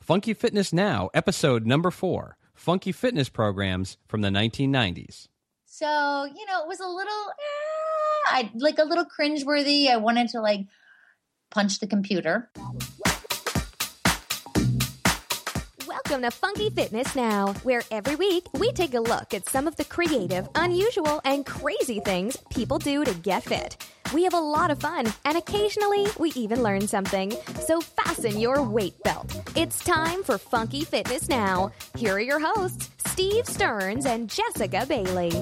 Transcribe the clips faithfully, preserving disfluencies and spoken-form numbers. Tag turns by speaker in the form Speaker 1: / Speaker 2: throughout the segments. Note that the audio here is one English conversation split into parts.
Speaker 1: Funky Fitness Now, episode number four, Funky Fitness Programs from the nineteen nineties.
Speaker 2: So, you know, it was a little, eh, I, like a little cringeworthy. I wanted to like punch the computer.
Speaker 3: Welcome to Funky Fitness Now, where every week we take a look at some of the creative, unusual, and crazy things people do to get fit. We have a lot of fun, and occasionally we even learn something. So fasten your weight belt. It's time for Funky Fitness Now. Here are your hosts, Steve Stearns and Jessica Bailey.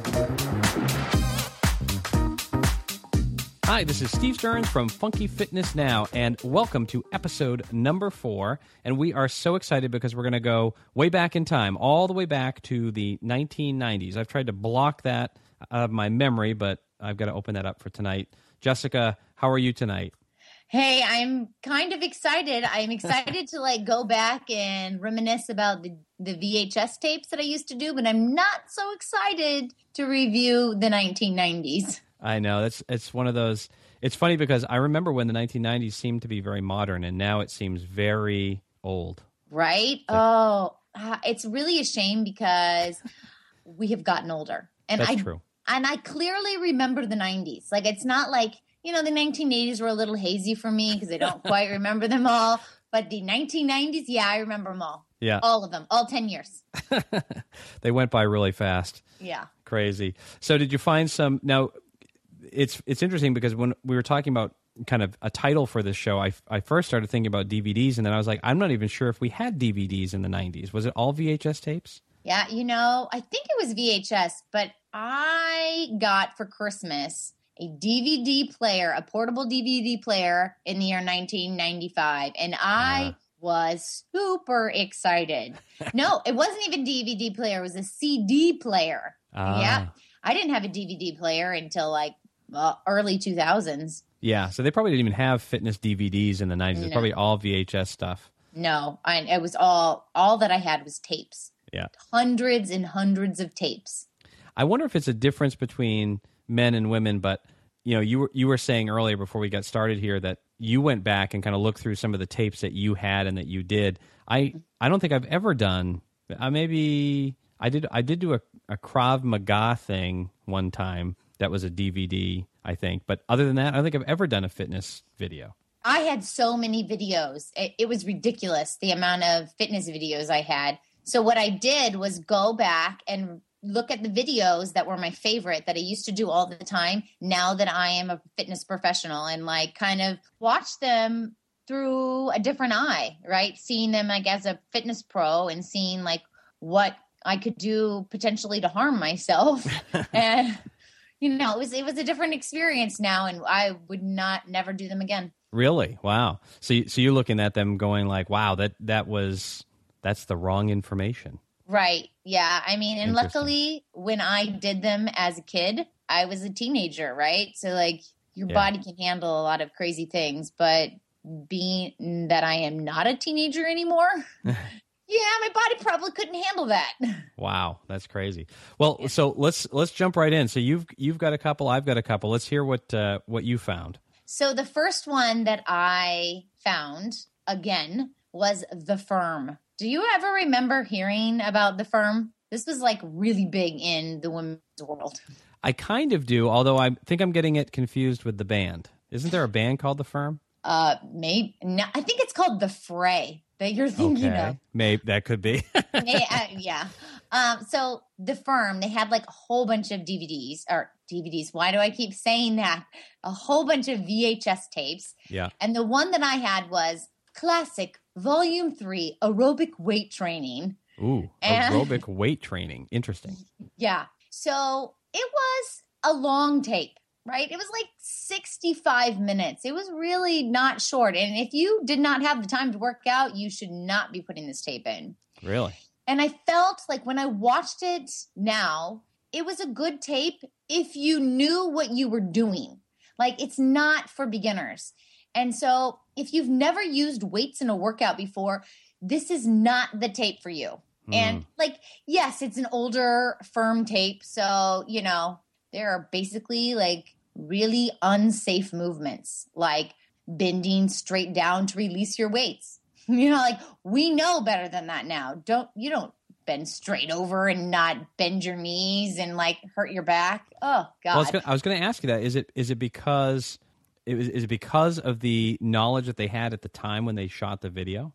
Speaker 1: Hi, this is Steve Stearns from Funky Fitness Now, and welcome to episode number four. And we are so excited because we're going to go way back in time, all the way back to the nineteen nineties. I've tried to block that out of my memory, but I've got to open that up for tonight. Jessica, how are you tonight?
Speaker 2: Hey, I'm kind of excited. I'm excited to like go back and reminisce about the, the V H S tapes that I used to do, but I'm not so excited to review the nineteen nineties.
Speaker 1: I know. That's it's one of those. It's funny because I remember when the nineteen nineties seemed to be very modern, and now it seems very old.
Speaker 2: Right? Like, oh, it's really a shame because we have gotten older. And
Speaker 1: that's
Speaker 2: I,
Speaker 1: true.
Speaker 2: And I clearly remember the nineties. Like, it's not like, you know, the nineteen eighties were a little hazy for me because I don't quite remember them all. But the nineteen nineties, yeah, I remember them all.
Speaker 1: Yeah.
Speaker 2: All of them. All ten years.
Speaker 1: They went by really fast.
Speaker 2: Yeah.
Speaker 1: Crazy. So did you find some... Now, it's it's interesting because when we were talking about kind of a title for this show, I, I first started thinking about D V Ds, and then I was like, I'm not even sure if we had D V Ds in the nineties. Was it all V H S tapes?
Speaker 2: Yeah, you know, I think it was V H S, but I got for Christmas a D V D player, a portable D V D player in the year nineteen ninety-five, and I uh. was super excited. No, it wasn't even D V D player. It was a C D player. Uh. Yeah. I didn't have a D V D player until like uh, early two thousands.
Speaker 1: Yeah, so they probably didn't even have fitness D V Ds in the nineties. No. It's probably all V H S stuff.
Speaker 2: No, I, it was all, all that I had was tapes.
Speaker 1: Yeah.
Speaker 2: Hundreds and hundreds of tapes.
Speaker 1: I wonder if it's a difference between men and women, but you know, you were you were saying earlier before we got started here that you went back and kind of looked through some of the tapes that you had and that you did. I I don't think I've ever done. Uh, maybe I did. I did do a, a Krav Maga thing one time. That was a D V D, I think. But other than that, I don't think I've ever done a fitness video.
Speaker 2: I had so many videos. It, it was ridiculous, the amount of fitness videos I had. So what I did was go back and look at the videos that were my favorite that I used to do all the time now that I am a fitness professional, and like kind of watch them through a different eye, right? Seeing them like as a fitness pro and seeing like what I could do potentially to harm myself. And you know, it was it was a different experience now, and I would not never do them again.
Speaker 1: Really? Wow. So you, so you're looking at them going like, wow, that that was that's the wrong information.
Speaker 2: Right. Yeah. I mean, and luckily when I did them as a kid, I was a teenager, right? So like your yeah. body can handle a lot of crazy things, but being that I am not a teenager anymore, yeah, my body probably couldn't handle that.
Speaker 1: Wow, that's crazy. Well, so let's let's jump right in. So you've you've got a couple, I've got a couple. Let's hear what uh, what you found.
Speaker 2: So the first one that I found again was The Firm. Do you ever remember hearing about The Firm? This was like really big in the women's world.
Speaker 1: I kind of do, although I think I'm getting it confused with the band. Isn't there a band called The Firm?
Speaker 2: Uh, maybe. No, I think it's called The Fray that you're thinking
Speaker 1: okay.
Speaker 2: of.
Speaker 1: Maybe that could be.
Speaker 2: yeah. Uh, yeah. Um, so The Firm, they had like a whole bunch of D V Ds or D V Ds. Why do I keep saying that? A whole bunch of V H S tapes.
Speaker 1: Yeah. And
Speaker 2: the one that I had was Classic Volume three, Aerobic Weight Training.
Speaker 1: Ooh, and, aerobic weight training. Interesting.
Speaker 2: Yeah. So it was a long tape. Right? It was like sixty-five minutes. It was really not short. And if you did not have the time to work out, you should not be putting this tape in.
Speaker 1: Really?
Speaker 2: And I felt like when I watched it now, it was a good tape if you knew what you were doing. Like, it's not for beginners. And so if you've never used weights in a workout before, this is not the tape for you. Mm. And like, yes, it's an older, firm tape. So, you know, there are basically like really unsafe movements, like bending straight down to release your weights. You know, like we know better than that now. Don't you don't bend straight over and not bend your knees and like hurt your back. Oh God.
Speaker 1: Well, I was going to ask you that. Is it is it because it was is it because of the knowledge that they had at the time when they shot the video?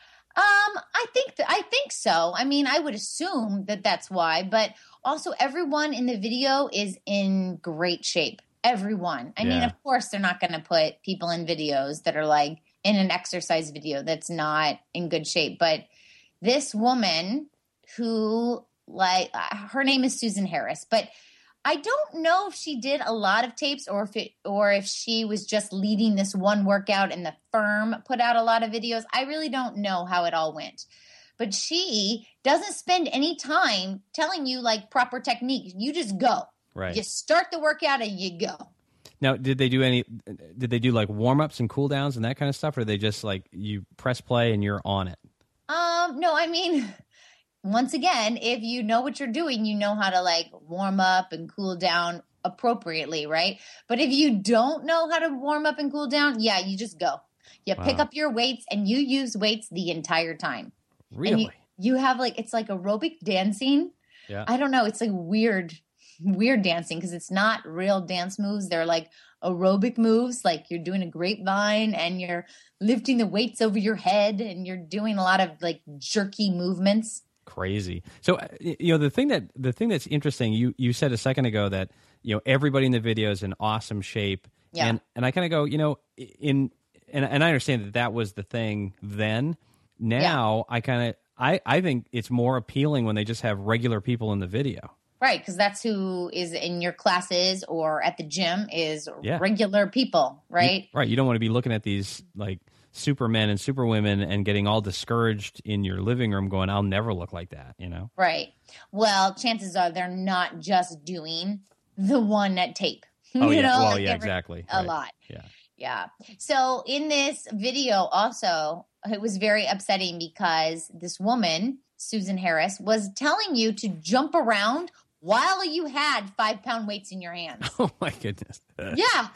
Speaker 2: Um, I think th- I think so. I mean, I would assume that that's why, but also everyone in the video is in great shape. Everyone. I
Speaker 1: Yeah.
Speaker 2: mean, of course, they're not going to put people in videos that are like in an exercise video that's not in good shape. But this woman who, like, uh, her name is Susan Harris, but I don't know if she did a lot of tapes or if it, or if she was just leading this one workout and the firm put out a lot of videos. I really don't know how it all went. But she doesn't spend any time telling you like proper technique. You just go.
Speaker 1: Right.
Speaker 2: You start the workout and you go.
Speaker 1: Now, did they do any? Did they do like warm ups and cool downs and that kind of stuff, or they just like you press play and you're on it?
Speaker 2: Um, no, I mean, once again, if you know what you're doing, you know how to like warm up and cool down appropriately, right? But if you don't know how to warm up and cool down, yeah, you just go. You pick
Speaker 1: Wow.
Speaker 2: up your weights and you use weights the entire time.
Speaker 1: Really?
Speaker 2: And you, you have like, it's like aerobic dancing.
Speaker 1: Yeah.
Speaker 2: I don't know. It's like weird, weird dancing because it's not real dance moves. They're like aerobic moves. Like you're doing a grapevine and you're lifting the weights over your head and you're doing a lot of like jerky movements.
Speaker 1: Crazy. So uh, you know the thing that the thing that's interesting. You you said a second ago that you know everybody in the video is in awesome shape.
Speaker 2: Yeah.
Speaker 1: And and I kind of go, you know, in and and I understand that that was the thing then. Now I kind of I I think it's more appealing when they just have regular people in the video.
Speaker 2: Right, because that's who is in your classes or at the gym is
Speaker 1: Yeah.
Speaker 2: regular people, right?
Speaker 1: You- right. You don't want to be looking at these like supermen and superwomen and getting all discouraged in your living room going, I'll never look like that, you know?
Speaker 2: Right. Well, chances are they're not just doing the one at tape.
Speaker 1: Oh,
Speaker 2: you
Speaker 1: yeah.
Speaker 2: know,
Speaker 1: Well,
Speaker 2: like
Speaker 1: yeah,
Speaker 2: every-
Speaker 1: exactly.
Speaker 2: A
Speaker 1: Right.
Speaker 2: lot.
Speaker 1: Yeah.
Speaker 2: Yeah. So in this video also, it was very upsetting because this woman, Susan Harris, was telling you to jump around while you had five pound weights in your hands.
Speaker 1: Oh, my goodness.
Speaker 2: Yeah.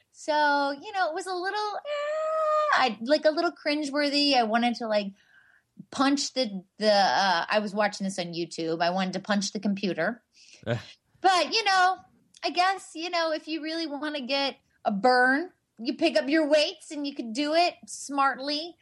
Speaker 2: So, you know, it was a little, eh, I like a little cringeworthy. I wanted to like punch the, the, uh, I was watching this on YouTube. I wanted to punch the computer.
Speaker 1: Eh.
Speaker 2: But, you know, I guess, you know, if you really want to get a burn, you pick up your weights and you could do it smartly.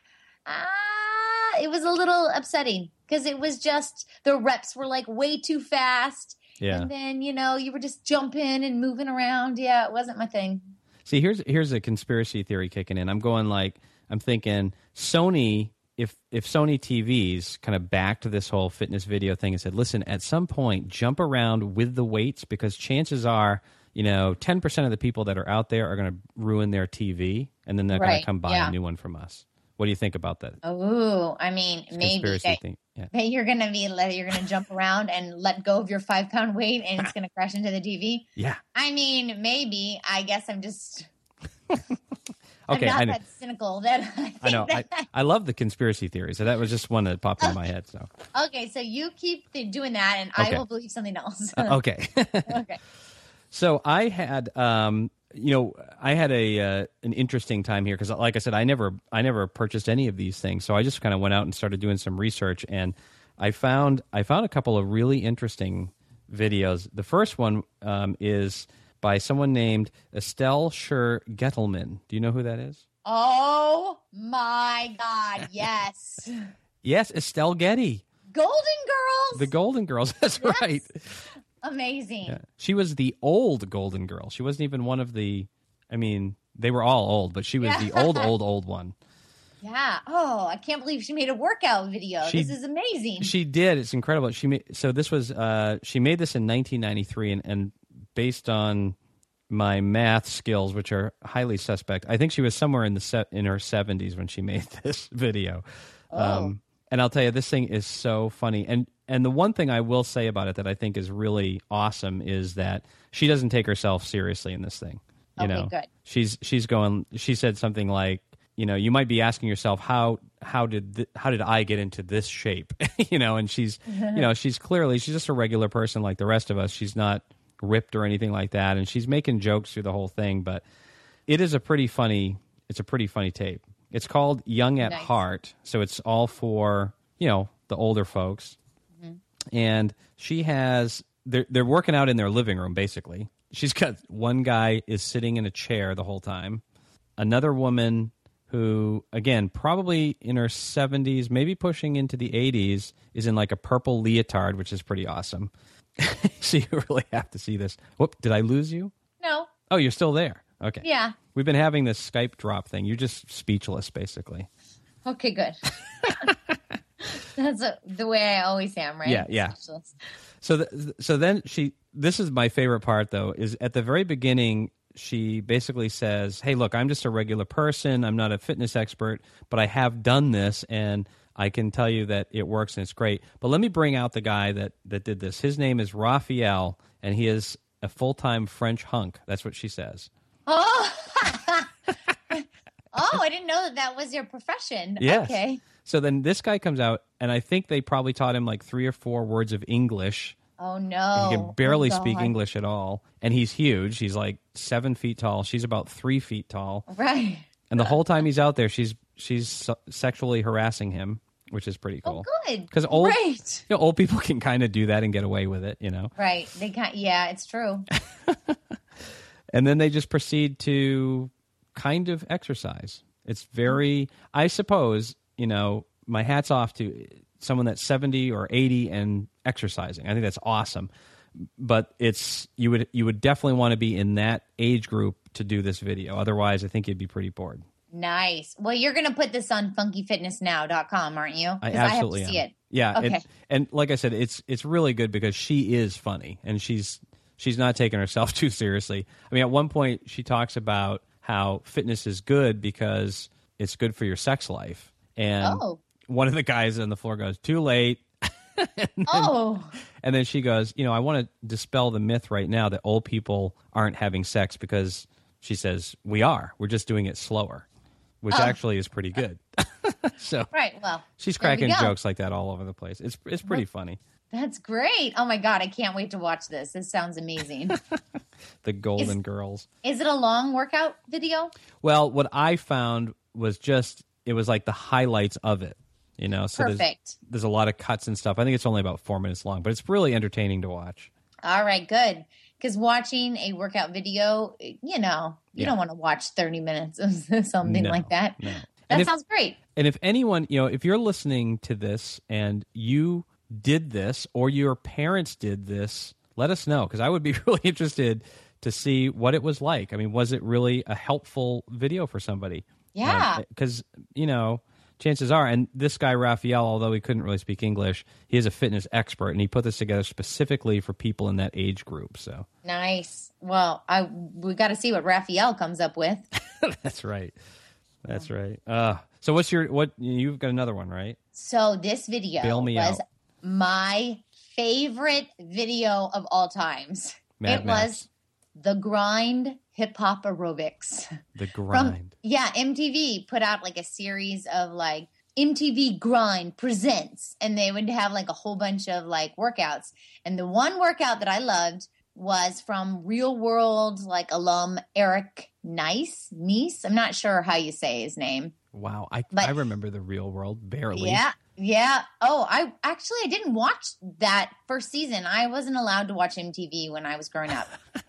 Speaker 2: Ah, it was a little upsetting because it was just the reps were like way too fast.
Speaker 1: Yeah.
Speaker 2: And then, you know, you were just jumping and moving around. Yeah, it wasn't my thing.
Speaker 1: See, here's here's a conspiracy theory kicking in. I'm going like I'm thinking Sony. If if Sony T Vs kind of backed this whole fitness video thing and said, listen, at some point, jump around with the weights because chances are, you know, ten percent of the people that are out there are going to ruin their T V and then they're going
Speaker 2: Right,
Speaker 1: to come buy
Speaker 2: yeah.
Speaker 1: a new one from us. What do you think about that?
Speaker 2: Oh, I mean, maybe
Speaker 1: Conspiracy
Speaker 2: that,
Speaker 1: thing. Yeah.
Speaker 2: that you're gonna be let- you're gonna jump around and let go of your five pound weight and it's gonna crash into the T V.
Speaker 1: Yeah.
Speaker 2: I mean, maybe. I guess I'm just.
Speaker 1: Okay,
Speaker 2: I'm
Speaker 1: I
Speaker 2: not
Speaker 1: know.
Speaker 2: that cynical that I think
Speaker 1: I know. I,
Speaker 2: that.
Speaker 1: I love the conspiracy theories. So that was just one that popped into my head. So
Speaker 2: Okay, so you keep th- doing that, and
Speaker 1: Okay.
Speaker 2: I will believe something else.
Speaker 1: Uh, okay.
Speaker 2: Okay.
Speaker 1: So I had, um, you know, I had a uh, an interesting time here because, like I said, I never, I never purchased any of these things. So I just kind of went out and started doing some research, and I found, I found a couple of really interesting videos. The first one um, is by someone named Estelle Schur Gettelman. Do you know who that is?
Speaker 2: Oh my God! Yes,
Speaker 1: Yes, Estelle Getty,
Speaker 2: Golden Girls.
Speaker 1: the Golden Girls. That's
Speaker 2: Yes.
Speaker 1: right.
Speaker 2: Amazing.
Speaker 1: Yeah. She was the old Golden Girl. She wasn't even one of the. I mean, they were all old, but she was
Speaker 2: Yeah.
Speaker 1: the old, old, old one.
Speaker 2: Yeah. Oh, I can't believe she made a workout video.
Speaker 1: She-
Speaker 2: this is amazing.
Speaker 1: She did. It's incredible. She made, so this was uh, she made this in nineteen ninety-three, and, and based on my math skills, which are highly suspect, I think she was somewhere in the se- in her seventies when she made this video.
Speaker 2: Oh.
Speaker 1: Um, and I'll tell you, this thing is so funny. And and the one thing I will say about it that I think is really awesome is that she doesn't take herself seriously in this thing. You
Speaker 2: Okay,
Speaker 1: know,
Speaker 2: good.
Speaker 1: she's she's going. She said something like, you know, you might be asking yourself how how did th- how did I get into this shape? You know, and she's you know she's clearly she's just a regular person like the rest of us. She's not ripped or anything like that, and she's making jokes through the whole thing. But it is a pretty funny. It's a pretty funny tape. It's called Young at
Speaker 2: Nice.
Speaker 1: Heart. So it's all for, you know, the older folks. Mm-hmm. And she has, they're, they're working out in their living room, basically. She's got one guy is sitting in a chair the whole time. Another woman who, again, probably in her seventies, maybe pushing into the eighties, is in like a purple leotard, which is pretty awesome. So you really have to see this. Whoop, did I lose you?
Speaker 2: No.
Speaker 1: Oh, you're still there. Okay.
Speaker 2: Yeah.
Speaker 1: We've been having this Skype drop thing. You're just speechless, basically.
Speaker 2: Okay, good. That's a, the way I always am, right?
Speaker 1: Yeah, yeah.
Speaker 2: Speechless.
Speaker 1: So, th- so then she. This is my favorite part, though. Is at the very beginning, she basically says, "Hey, look, I'm just a regular person. I'm not a fitness expert, but I have done this, and I can tell you that it works and it's great." But let me bring out the guy that that did this. His name is Raphael, and he is a full-time French hunk. That's what she says.
Speaker 2: Oh, oh! I didn't know that that was your profession.
Speaker 1: Yes.
Speaker 2: Okay.
Speaker 1: So then this guy comes out, and I think they probably taught him like three or four words of English.
Speaker 2: Oh no!
Speaker 1: He can barely
Speaker 2: Oh,
Speaker 1: speak
Speaker 2: God.
Speaker 1: English at all, and he's huge. He's like seven feet tall. She's about three feet tall,
Speaker 2: Right.
Speaker 1: and the whole time he's out there, she's she's se- sexually harassing him, which is pretty cool.
Speaker 2: Oh, good.
Speaker 1: 'Cause old-
Speaker 2: Right.
Speaker 1: You know, old people can kind of do that and get away with it, you know.
Speaker 2: Right. They can't. Yeah, it's true.
Speaker 1: And then they just proceed to kind of exercise. It's very, I suppose, you know, my hat's off to someone that's seventy or eighty and exercising. I think that's awesome. But it's you would you would definitely want to be in that age group to do this video. Otherwise, I think you'd be pretty bored.
Speaker 2: Nice. Well, you're going to put this on funky fitness now dot com, aren't you? 'Cause
Speaker 1: I absolutely
Speaker 2: I have to see
Speaker 1: am.
Speaker 2: it.
Speaker 1: Yeah,
Speaker 2: Okay.
Speaker 1: and, and like I said, it's it's really good because she is funny and she's she's not taking herself too seriously. I mean, at one point she talks about how fitness is good because it's good for your sex life, and
Speaker 2: Oh.
Speaker 1: one of the guys on the floor goes, "Too late." and, then,
Speaker 2: Oh.
Speaker 1: and then she goes, "You know, I want to dispel the myth right now that old people aren't having sex because," she says, "we are. We're just doing it slower," which
Speaker 2: Oh.
Speaker 1: actually is pretty good. So
Speaker 2: Right. Well,
Speaker 1: she's
Speaker 2: there we
Speaker 1: cracking
Speaker 2: go.
Speaker 1: jokes like that all over the place. It's it's pretty funny.
Speaker 2: That's great. Oh my God. I can't wait to watch this. This sounds amazing.
Speaker 1: The Golden
Speaker 2: Is-
Speaker 1: Girls.
Speaker 2: Is it a long workout video?
Speaker 1: Well, what I found was just it was like the highlights of it. You know, so there's,
Speaker 2: Perfect.
Speaker 1: there's a lot of cuts and stuff. I think it's only about four minutes long, but it's really entertaining to watch.
Speaker 2: All right, good. Because watching a workout video, you know, you
Speaker 1: Yeah.
Speaker 2: don't want to watch thirty minutes of something
Speaker 1: No,
Speaker 2: like that.
Speaker 1: no.
Speaker 2: That
Speaker 1: And if-
Speaker 2: sounds great.
Speaker 1: And if anyone, you know, if you're listening to this and you did this or your parents did this, let us know because I would be really interested to see what it was like. I mean, was it really a helpful video for somebody?
Speaker 2: Yeah.
Speaker 1: Because, you know, chances are, and this guy, Raphael, although he couldn't really speak English, he is a fitness expert, and he put this together specifically for people in that age group. So
Speaker 2: Nice. Well, I we got to see what Raphael comes up with.
Speaker 1: that's right. That's right. Uh, so what's your, what, you've got another one, right?
Speaker 2: So this video
Speaker 1: Bail me
Speaker 2: was
Speaker 1: out.
Speaker 2: my favorite video of all times.
Speaker 1: Mad
Speaker 2: it
Speaker 1: Max.
Speaker 2: was The Grind Hip Hop Aerobics.
Speaker 1: The
Speaker 2: From
Speaker 1: grind.
Speaker 2: yeah, M T V put out like a series of like M T V Grind Presents, and they would have like a whole bunch of like workouts. And the one workout that I loved was from Real World like alum Eric Nice, Nice. I'm not sure how you say his name.
Speaker 1: Wow. I,
Speaker 2: But-
Speaker 1: I remember The Real World barely.
Speaker 2: Yeah. Yeah. Oh, I actually I didn't watch that first season. I wasn't allowed to watch M T V when I was growing up.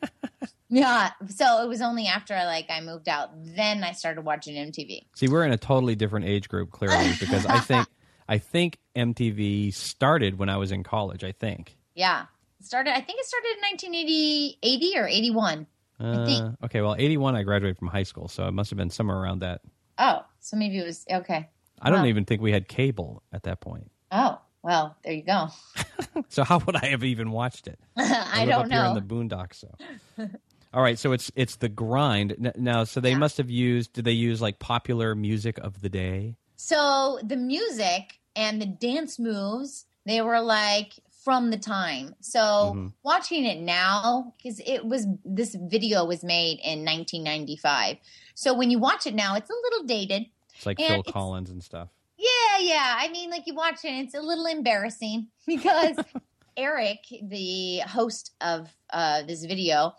Speaker 2: Yeah. So it was only after like I moved out, then I started watching M T V.
Speaker 1: See, we're in a totally different age group, clearly, because I think I think M T V started when I was in college, I think.
Speaker 2: Yeah. It started I think it started in nineteen eighty, eighty or eighty-one. I think.
Speaker 1: Uh, okay, well, eighty-one, I graduated from high school, so it must have been somewhere around that.
Speaker 2: Oh, so maybe it was okay.
Speaker 1: I don't
Speaker 2: Wow.
Speaker 1: even think we had cable at that point.
Speaker 2: Oh, well, there you go.
Speaker 1: So how would I have even watched it?
Speaker 2: I
Speaker 1: live
Speaker 2: don't
Speaker 1: up here
Speaker 2: know.
Speaker 1: in the boondocks, so. All right, so it's it's the grind N- now. So they
Speaker 2: Yeah.
Speaker 1: must have used. Did they use like popular music of the day?
Speaker 2: So the music and the dance moves, they were like from the time. So
Speaker 1: Mhm.
Speaker 2: watching it now, because it was this video was made in nineteen ninety-five. So when you watch it now, it's a little dated.
Speaker 1: It's like
Speaker 2: And
Speaker 1: Phil
Speaker 2: it's-
Speaker 1: Collins and stuff.
Speaker 2: Yeah, yeah. I mean, like you watch it, it's a little embarrassing because Eric, the host of uh, this video,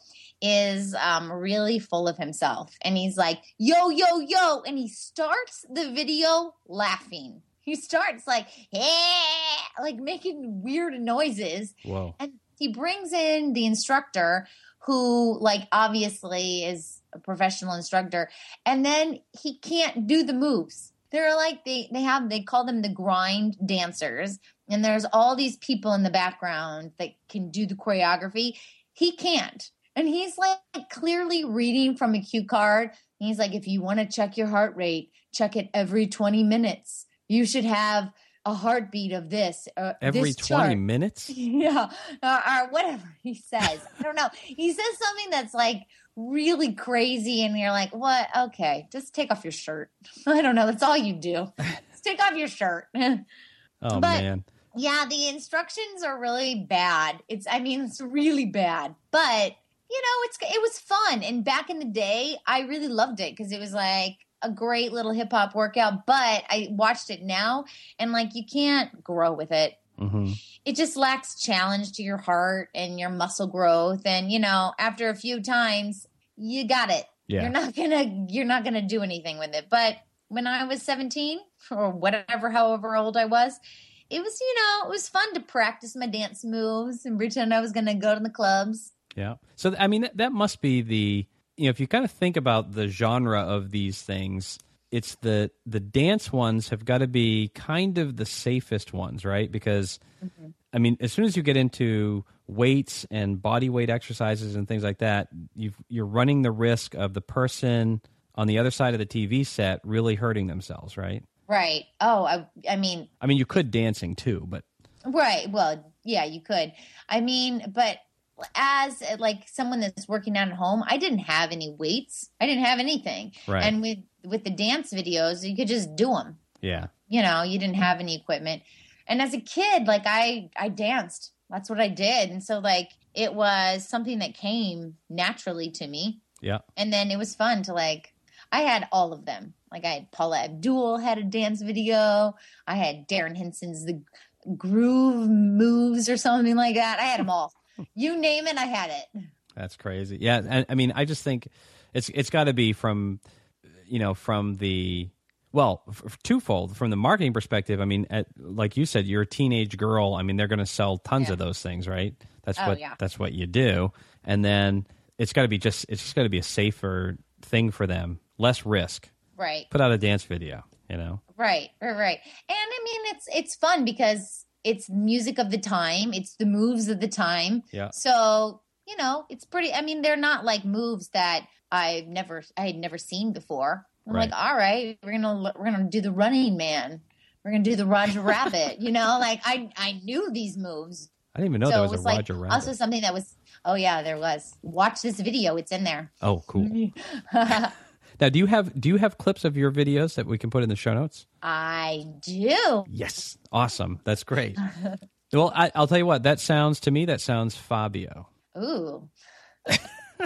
Speaker 2: is um, really full of himself. And he's like, yo, yo, yo. And he starts the video laughing. He starts like, hey, like making weird noises.
Speaker 1: Whoa.
Speaker 2: And he brings in the instructor who, like, obviously is a professional instructor. And then he can't do the moves. They're like, they, they have, they call them the grind dancers. And there's all these people in the background that can do the choreography. He can't. And he's like clearly reading from a cue card. And he's like, if you want to check your heart rate, check it every twenty minutes. You should have a heartbeat of this. Uh,
Speaker 1: every
Speaker 2: this
Speaker 1: twenty
Speaker 2: chart.
Speaker 1: minutes?
Speaker 2: Yeah. Or, or whatever he says. I don't know. He says something that's like really crazy. And you're like, what? Okay. Just take off your shirt. I don't know. That's all you do. Just take off your shirt.
Speaker 1: Oh,
Speaker 2: but,
Speaker 1: man.
Speaker 2: Yeah, the instructions are really bad. It's, I mean, it's really bad. But, you know, it's it was fun. And back in the day, I really loved it because it was like a great little hip hop workout. But I watched it now and like you can't grow with it.
Speaker 1: Mm-hmm.
Speaker 2: It just lacks challenge to your heart and your muscle growth. And, you know, after a few times, you got it.
Speaker 1: Yeah.
Speaker 2: You're not gonna you're not gonna do anything with it. But when I was seventeen or whatever, however old I was, it was, you know, it was fun to practice my dance moves and pretend I was going to go to the clubs.
Speaker 1: Yeah. So, I mean, that, that must be the, you know, if you kind of think about the genre of these things, it's the, the dance ones have got to be kind of the safest ones, right? Because, mm-hmm. I mean, as soon as you get into weights and body weight exercises and things like that, you've, you're running the risk of the person on the other side of the T V set really hurting themselves, right?
Speaker 2: Right. Oh, I, I mean.
Speaker 1: I mean, you could dancing too, but.
Speaker 2: Right. Well, yeah, you could. I mean, but as like someone that's working out at home, I didn't have any weights. I didn't have anything.
Speaker 1: Right.
Speaker 2: And with, with the dance videos, you could just do them.
Speaker 1: Yeah.
Speaker 2: You know, you didn't have any equipment. And as a kid, like I, I danced. That's what I did. And so like it was something that came naturally to me.
Speaker 1: Yeah.
Speaker 2: And then it was fun to like, I had all of them. Like I had Paula Abdul had a dance video. I had Darren Henson's The Groove Moves or something like that. I had them all. You name it, I had it.
Speaker 1: That's crazy. Yeah, I, I mean, I just think it's it's got to be from, you know, from the, well, f- twofold. From the marketing perspective, I mean, at, like you said, you're a teenage girl. I mean, they're going to sell tons
Speaker 2: yeah.
Speaker 1: of those things, right? That's
Speaker 2: oh,
Speaker 1: what
Speaker 2: yeah.
Speaker 1: that's what you do. And then it's got to be just it's just got to be a safer thing for them, less risk.
Speaker 2: Right.
Speaker 1: Put out a dance video, you know?
Speaker 2: Right, right, right. And I mean, it's it's fun because it's music of the time. It's the moves of the time.
Speaker 1: Yeah.
Speaker 2: So, you know, it's pretty, I mean, they're not like moves that I've never, I had never seen before. I'm
Speaker 1: right.
Speaker 2: like, all right, we're going to, we're going to do the Running Man. We're going to do the Roger Rabbit, you know, like I, I knew these moves.
Speaker 1: I didn't even know
Speaker 2: so
Speaker 1: there was,
Speaker 2: was
Speaker 1: a
Speaker 2: like
Speaker 1: Roger Rabbit.
Speaker 2: Also something that was, oh yeah, there was. Watch this video. It's in there.
Speaker 1: Oh, cool. Now, do you have do you have clips of your videos that we can put in the show notes?
Speaker 2: I do.
Speaker 1: Yes. Awesome. That's great. Well, I, I'll tell you what. That sounds, to me, that sounds Fabio.
Speaker 2: Ooh. I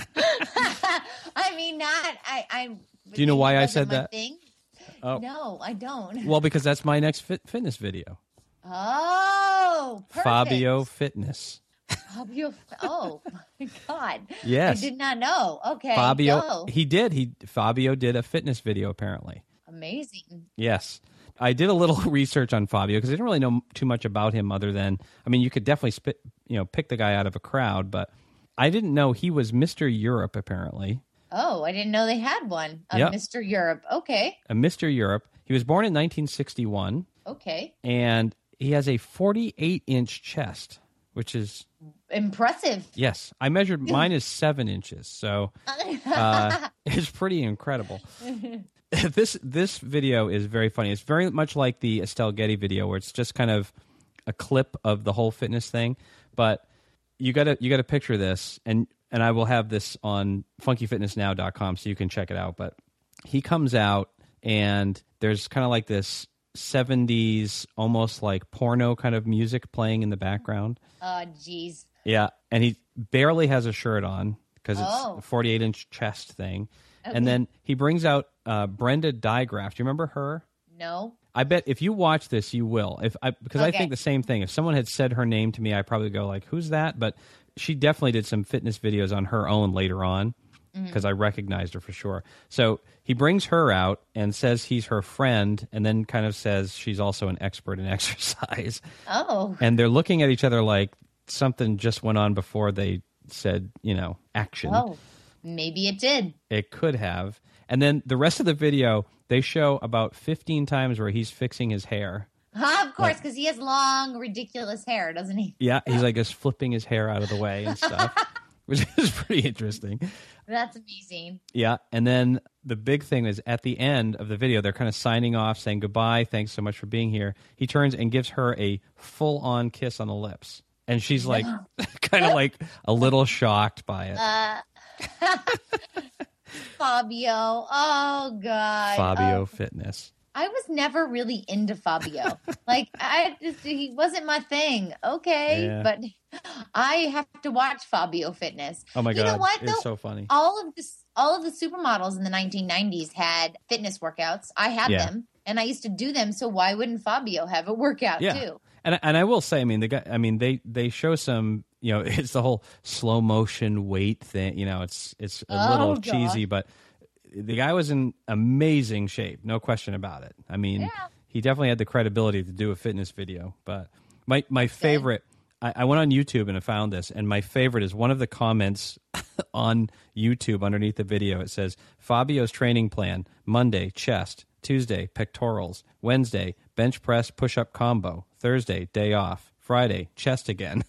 Speaker 2: mean, not, I, I.
Speaker 1: Do you know why I said that?
Speaker 2: Thing.
Speaker 1: Oh.
Speaker 2: No, I don't.
Speaker 1: Well, because that's my next fit, fitness video.
Speaker 2: Oh, perfect.
Speaker 1: Fabio Fitness.
Speaker 2: Fabio. Oh my God.
Speaker 1: Yes.
Speaker 2: I did not know. Okay.
Speaker 1: Fabio.
Speaker 2: Go.
Speaker 1: He did. He Fabio did a fitness video apparently.
Speaker 2: Amazing.
Speaker 1: Yes. I did a little research on Fabio because I didn't really know too much about him other than, I mean, you could definitely spit, you know, pick the guy out of a crowd, but I didn't know he was Mister Europe apparently.
Speaker 2: Oh, I didn't know they had one. A
Speaker 1: Yep.
Speaker 2: Mister Europe. Okay.
Speaker 1: A Mister Europe. He was born in nineteen sixty-one.
Speaker 2: Okay.
Speaker 1: And he has a forty-eight inch chest, which is
Speaker 2: impressive.
Speaker 1: Yes. I measured, mine is seven inches. So uh, it's pretty incredible. This this video is very funny. It's very much like the Estelle Getty video where it's just kind of a clip of the whole fitness thing. But you gotta you gotta picture this, and, and I will have this on funky fitness now dot com so you can check it out. But he comes out and there's kind of like this seventies, almost like porno kind of music playing in the background.
Speaker 2: Oh, geez.
Speaker 1: Yeah, and he barely has a shirt on because it's
Speaker 2: Oh.
Speaker 1: a forty-eight inch chest thing.
Speaker 2: Okay.
Speaker 1: And then he brings out uh, Brenda Digraff. Do you remember her?
Speaker 2: No.
Speaker 1: I bet if you watch this, you will. If I because
Speaker 2: Okay.
Speaker 1: I think the same thing. If someone had said her name to me, I probably go like, "Who's that?" But she definitely did some fitness videos on her own later on because I recognized her for sure. So he brings her out and says he's her friend, and then kind of says she's also an expert in exercise.
Speaker 2: Oh.
Speaker 1: And they're looking at each other like something just went on before they said, you know, action.
Speaker 2: Oh. Maybe it did.
Speaker 1: It could have. And then the rest of the video, they show about fifteen times where he's fixing his hair.
Speaker 2: Huh, of course, because he has long, ridiculous hair, doesn't he?
Speaker 1: Yeah, he's like just flipping his hair out of the way and stuff, which is pretty interesting.
Speaker 2: That's amazing.
Speaker 1: Yeah, and then the big thing is at the end of the video, they're kind of signing off, saying goodbye, thanks so much for being here. He turns and gives her a full-on kiss on the lips. And she's like, kind of like a little shocked by it.
Speaker 2: Uh, Fabio. Oh, God.
Speaker 1: Fabio
Speaker 2: Oh.
Speaker 1: Fitness.
Speaker 2: I was never really into Fabio. Like, I just, he wasn't my thing. Okay.
Speaker 1: Yeah.
Speaker 2: But I have to watch Fabio Fitness.
Speaker 1: Oh, my
Speaker 2: you
Speaker 1: God.
Speaker 2: know what,
Speaker 1: It's
Speaker 2: though?
Speaker 1: so funny.
Speaker 2: All of this, all of the supermodels in the nineteen nineties had fitness workouts. I had
Speaker 1: Yeah.
Speaker 2: them and I used to do them. So why wouldn't Fabio have a workout
Speaker 1: Yeah.
Speaker 2: too?
Speaker 1: And and I will say, I mean, the guy, I mean, they, they show some, you know, it's the whole slow motion weight thing. You know, it's it's a
Speaker 2: Oh,
Speaker 1: little
Speaker 2: God.
Speaker 1: cheesy, but the guy was in amazing shape, no question about it. I mean,
Speaker 2: Yeah.
Speaker 1: he definitely had the credibility to do a fitness video. But my my favorite, I, I went on YouTube and I found this, and my favorite is one of the comments on YouTube underneath the video. It says, Fabio's training plan, Monday, chest, Tuesday, pectorals, Wednesday, bench press push-up combo, Thursday, day off, Friday, chest again.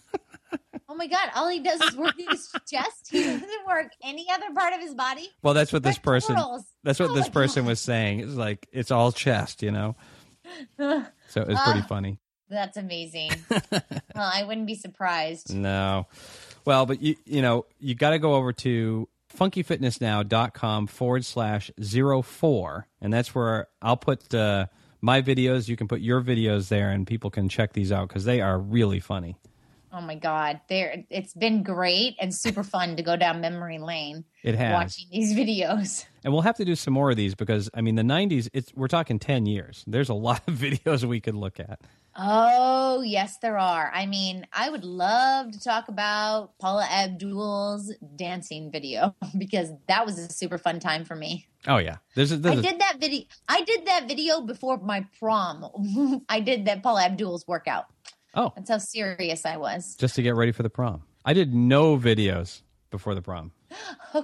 Speaker 2: Oh my God. All he does is work his chest. He doesn't work any other part of his body.
Speaker 1: Well, that's what this person,
Speaker 2: Pectorals.
Speaker 1: that's what
Speaker 2: Oh
Speaker 1: this
Speaker 2: my
Speaker 1: person
Speaker 2: God.
Speaker 1: was saying. It's like, it's all chest, you know? So it was pretty
Speaker 2: Ah.
Speaker 1: funny.
Speaker 2: That's amazing. Well, I wouldn't be surprised.
Speaker 1: No. Well, but you you know, you got to go over to funkyfitnessnow.com forward slash zero four. And that's where I'll put uh, my videos. You can put your videos there and people can check these out because they are really funny.
Speaker 2: Oh my God. There it's been great and super fun to go down memory lane
Speaker 1: It has.
Speaker 2: watching these videos.
Speaker 1: And we'll have to do some more of these because, I mean, the nineties, it's we're talking ten years. There's a lot of videos we could look at.
Speaker 2: Oh, yes, there are. I mean, I would love to talk about Paula Abdul's dancing video because that was a super fun time for me.
Speaker 1: Oh, yeah. There's a, there's
Speaker 2: I
Speaker 1: a-
Speaker 2: did that video. I did that video before my prom. I did that Paula Abdul's workout.
Speaker 1: oh,
Speaker 2: That's how serious I was.
Speaker 1: just to get ready for the prom. I did no videos before the prom.
Speaker 2: Oh,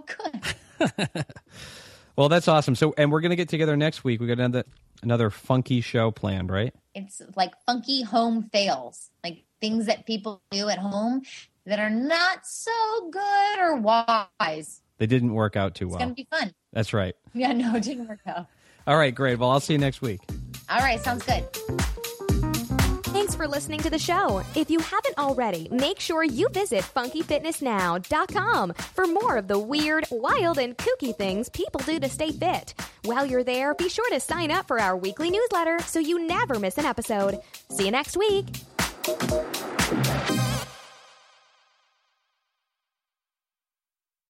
Speaker 2: good.
Speaker 1: Well, that's awesome. So, and we're going to get together next week. We got another, another funky show planned, right?
Speaker 2: It's like funky home fails, like things that people do at home that are not so good or wise.
Speaker 1: They didn't work out too
Speaker 2: It's
Speaker 1: well.
Speaker 2: going to be fun.
Speaker 1: That's right.
Speaker 2: Yeah, no, it didn't work out.
Speaker 1: All right, great. Well, I'll see you next week.
Speaker 2: All right, sounds good.
Speaker 3: Thanks for listening to the show. If you haven't already, make sure you visit funky fitness now dot com for more of the weird, wild, and kooky things people do to stay fit. While you're there, be sure to sign up for our weekly newsletter so you never miss an episode. See you next week.